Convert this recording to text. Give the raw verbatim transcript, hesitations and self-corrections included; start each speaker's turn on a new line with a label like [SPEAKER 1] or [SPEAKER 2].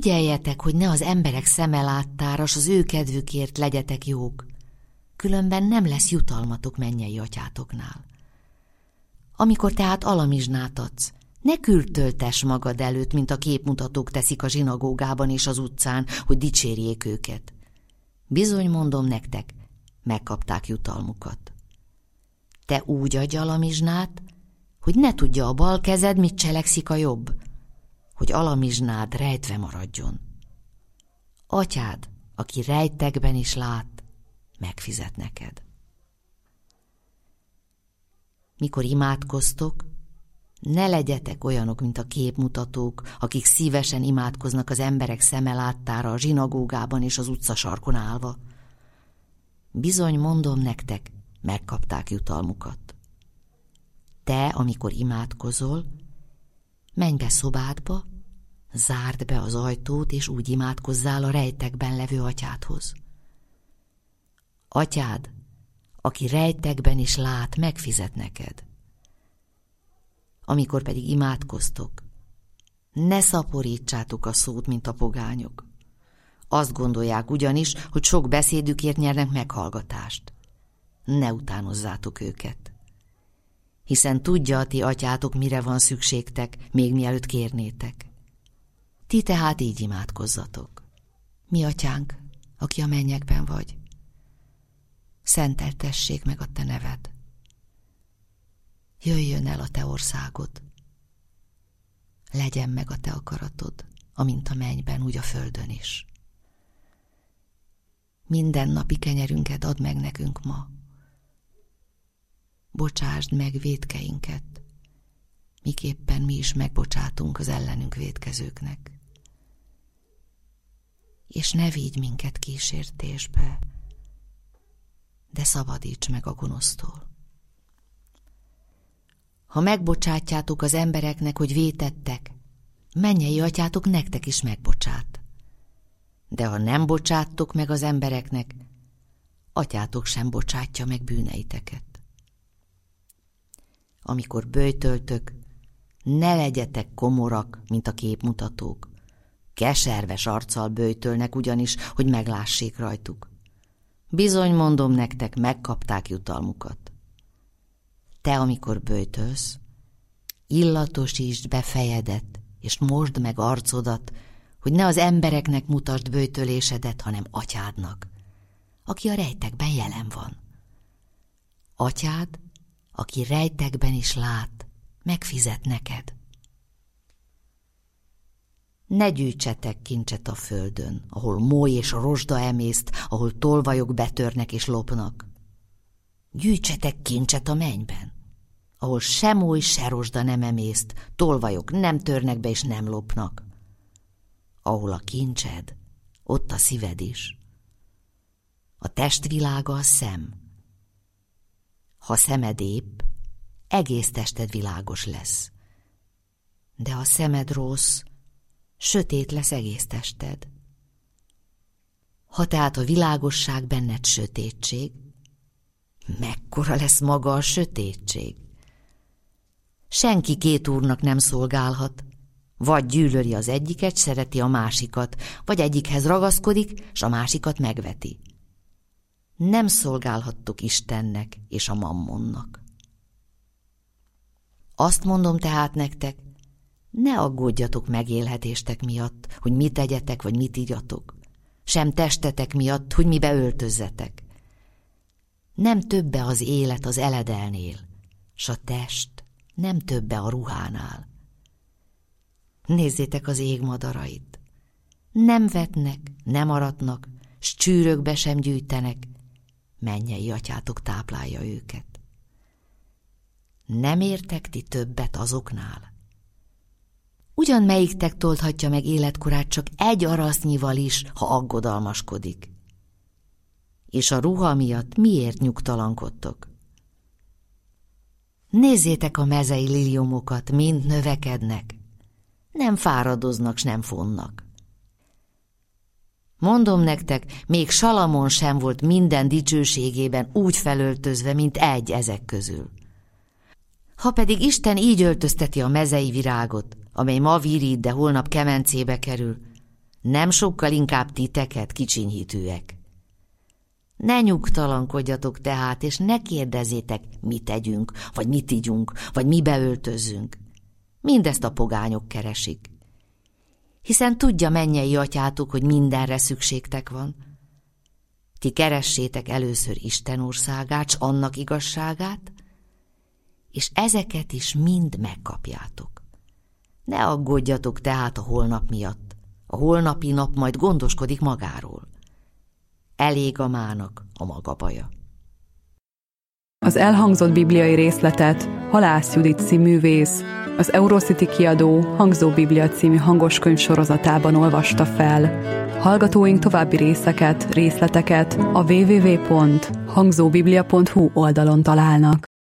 [SPEAKER 1] Ügyeljetek, hogy ne az emberek szeme láttára, s az ő kedvükért legyetek jók, különben nem lesz jutalmatok mennyei atyátoknál. Amikor tehát alamizsnát adsz, ne kürtöltess magad előtt, mint a képmutatók teszik a zsinagógában és az utcán, hogy dicsérjék őket. Bizony mondom nektek, megkapták jutalmukat. Te úgy adj alamizsnát, hogy ne tudja a bal kezed, mit cselekszik a jobb, hogy alamizsnád rejtve maradjon. Atyád, aki rejtekben is lát, megfizet neked. Mikor imádkoztok, ne legyetek olyanok, mint a képmutatók, akik szívesen imádkoznak az emberek szeme láttára a zsinagógában és az utcasarkon állva. Bizony mondom nektek, megkapták jutalmukat. Te, amikor imádkozol, menj be szobádba, zárd be az ajtót, és úgy imádkozzál a rejtekben levő atyádhoz. Atyád, aki rejtekben is lát, megfizet neked. Amikor pedig imádkoztok, ne szaporítsátok a szót, mint a pogányok. Azt gondolják ugyanis, hogy sok beszédükért nyernek meghallgatást. Ne utánozzátok őket. Hiszen tudja a ti atyátok, mire van szükségtek, még mielőtt kérnétek. Ti tehát így imádkozzatok. Mi atyánk, aki a mennyekben vagy, szenteltessék meg a te neved. Jöjjön el a te országod. Legyen meg a te akaratod, amint a mennyben, úgy a földön is. Minden napi kenyerünket add meg nekünk ma. Bocsásd meg vétkeinket, miképpen mi is megbocsátunk az ellenünk vétkezőknek. És ne vigy minket kísértésbe, de szabadíts meg a gonosztól. Ha megbocsátjátok az embereknek, hogy vétettek, mennyei atyátok nektek is megbocsát. De ha nem bocsáttok meg az embereknek, atyátok sem bocsátja meg bűneiteket. Amikor böjtöltök, ne legyetek komorak, mint a képmutatók. Keserves arccal böjtölnek ugyanis, hogy meglássék rajtuk. Bizony mondom nektek, megkapták jutalmukat. Te, amikor böjtölsz, illatosítsd be fejedet, és mosd meg arcodat, hogy ne az embereknek mutasd böjtölésedet, hanem atyádnak, aki a rejtekben jelen van. Atyád, aki rejtekben is lát, megfizet neked. Ne gyűjtsetek kincset a földön, ahol mój és a rozsda emészt, ahol tolvajok betörnek és lopnak. Gyűjtsetek kincset a mennyben, ahol se mój, se rozsda nem emészt, tolvajok nem törnek be és nem lopnak. Ahol a kincsed, ott a szíved is. A testvilága a szem. Ha szemed épp, egész tested világos lesz. De ha szemed rossz, sötét lesz egész tested. Ha tehát a világosság benned sötétség, mekkora lesz maga a sötétség? Senki két úrnak nem szolgálhat, vagy gyűlöli az egyiket, szereti a másikat, vagy egyikhez ragaszkodik, s a másikat megveti. Nem szolgálhattok Istennek és a mammonnak. Azt mondom tehát nektek, ne aggódjatok megélhetéstek miatt, hogy mit tegyetek, vagy mit igyatok, sem testetek miatt, hogy mibe öltözzetek. Nem többe az élet az eledelnél, s a test nem többe a ruhánál. Nézzétek az ég madarait. Nem vetnek, nem aratnak, s csűrökbe sem gyűjtenek, mennyei atyátok táplálja őket. Nem értek ti többet azoknál? Ugyan melyiktek tolthatja meg életkorát csak egy arasznyival is, ha aggodalmaskodik? És a ruha miatt miért nyugtalankodtok? Nézzétek a mezei liliomokat, mind növekednek. Nem fáradoznak, s nem fonnak. Mondom nektek, még Salamon sem volt minden dicsőségében úgy felöltözve, mint egy ezek közül. Ha pedig Isten így öltözteti a mezei virágot, amely ma virít, de holnap kemencébe kerül, Nem sokkal inkább titeket, kicsinyhitűek. Ne nyugtalankodjatok tehát, és ne kérdezzétek, mit tegyünk, vagy mit igyunk, vagy mibe öltözzünk. Mindezt a pogányok keresik. Hiszen tudja mennyei atyátok, hogy mindenre szükségtek van. Ti keressétek először Isten országát, s annak igazságát, és ezeket is mind megkapjátok. Ne aggódjatok tehát a holnap miatt. A holnapi nap majd gondoskodik magáról. Elég a mának a maga baja.
[SPEAKER 2] Az elhangzott bibliai részletet Halász Judit színművész az Eurocity kiadó Hangzó Biblia című hangoskönyv sorozatában olvasta fel. Hallgatóink további részeket, részleteket a double-u double-u double-u pont hangzóbiblia pont hu oldalon találnak.